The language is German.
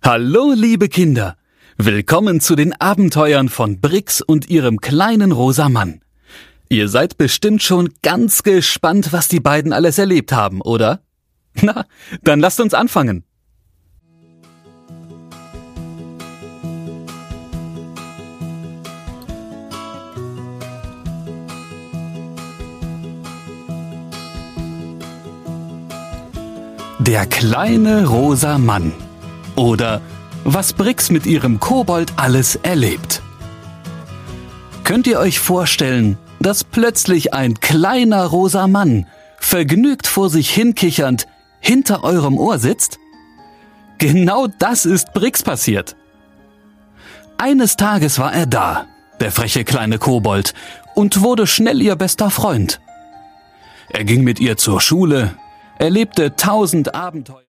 Hallo, liebe Kinder! Willkommen zu den Abenteuern von Brix und ihrem kleinen rosa Mann. Ihr seid bestimmt schon ganz gespannt, was die beiden alles erlebt haben, oder? Na, dann lasst uns anfangen. Der kleine rosa Mann. Oder was Brix mit ihrem Kobold alles erlebt. Könnt ihr euch vorstellen, dass plötzlich ein kleiner rosa Mann, vergnügt vor sich hinkichernd, hinter eurem Ohr sitzt? Genau das ist Brix passiert. Eines Tages war er da, der freche kleine Kobold, und wurde schnell ihr bester Freund. Er ging mit ihr zur Schule, erlebte 1000 Abenteuer.